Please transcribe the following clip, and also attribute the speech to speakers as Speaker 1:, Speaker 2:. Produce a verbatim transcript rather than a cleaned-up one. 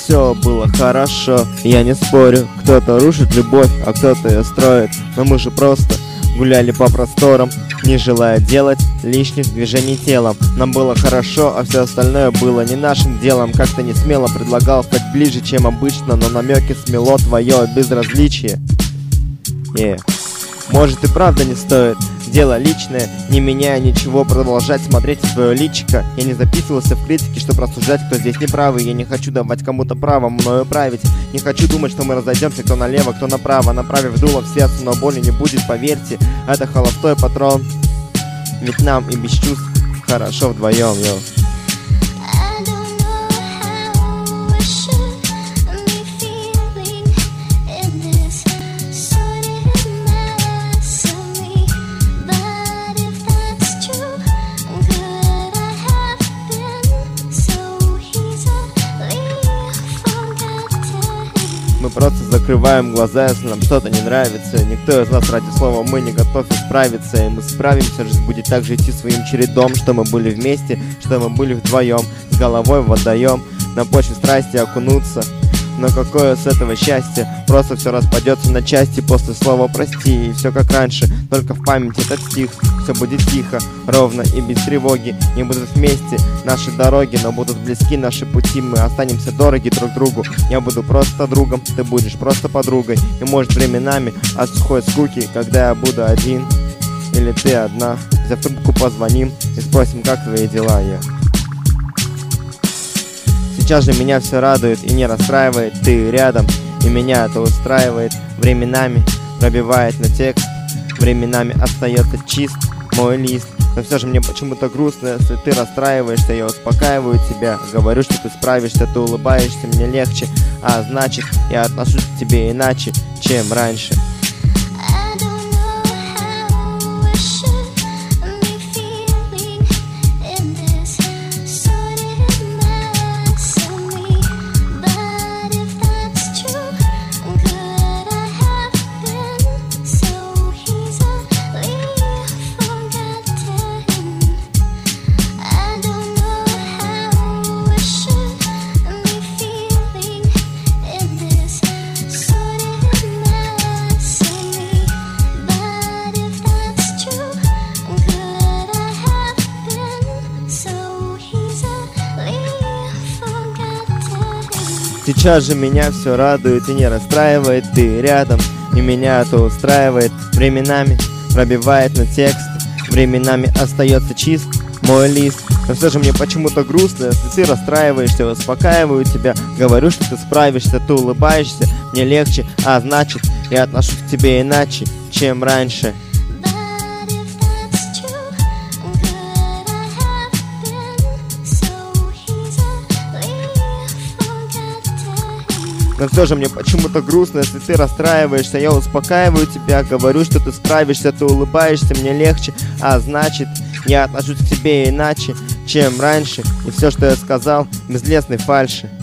Speaker 1: все было хорошо. Я не спорю, кто-то рушит любовь, а кто-то ее строит. Но мы же просто гуляли по просторам, не желая делать лишних движений телом. Нам было хорошо, а все остальное было не нашим делом. Как-то не смело предлагал стать ближе, чем обычно, но намеки смело твое безразличие. Yeah. Может и правда не стоит, дело личное, не меняя ничего, продолжать смотреть в свое личико. Я не записывался в критике, чтобы рассуждать, кто здесь неправый. Я не хочу давать кому-то право мною править. Не хочу думать, что мы разойдемся, кто налево, кто направо, направив дуло в сердце, но боли не будет, поверьте. Это холостой патрон, ведь нам и без чувств хорошо вдвоем, йоу. Мы просто закрываем глаза, если нам что-то не нравится. Никто из нас ради слова «мы» не готов исправиться. И мы справимся, жизнь будет так же идти своим чередом. Что мы были вместе, что мы были вдвоем, с головой в водоем, на почве страсти окунуться. Но какое с этого счастье? Просто все распадется на части после слова «прости». И все как раньше, только в памяти этот стих. Все будет тихо, ровно и без тревоги. Не будут вместе наши дороги, но будут близки наши пути. Мы останемся дороги друг другу. Я буду просто другом, ты будешь просто подругой. И может временами от сухой скуки, когда я буду один или ты одна, взяв трубку позвоним и спросим, как твои дела, я. Сейчас же меня все радует и не расстраивает. Ты рядом, и меня это устраивает. Временами пробивает на текст, временами остается чист мой лист. Но все же мне почему-то грустно, если ты расстраиваешься. Я успокаиваю тебя, говорю, что ты справишься. Ты улыбаешься, мне легче, а значит, я отношусь к тебе иначе, чем раньше. Сейчас же меня все радует и не расстраивает. Ты рядом, и меня это устраивает. Временами пробивает на текст, временами остается чист мой лист. Но все же мне почему-то грустно, если ты расстраиваешься. Успокаиваю тебя, говорю, что ты справишься. Ты улыбаешься, мне легче, а значит, я отношусь к тебе иначе, чем раньше. Но все же мне почему-то грустно, если ты расстраиваешься. Я успокаиваю тебя, говорю, что ты справишься. Ты улыбаешься, мне легче, а значит, я отношусь к тебе иначе, чем раньше. И все, что я сказал, без лесной фальши.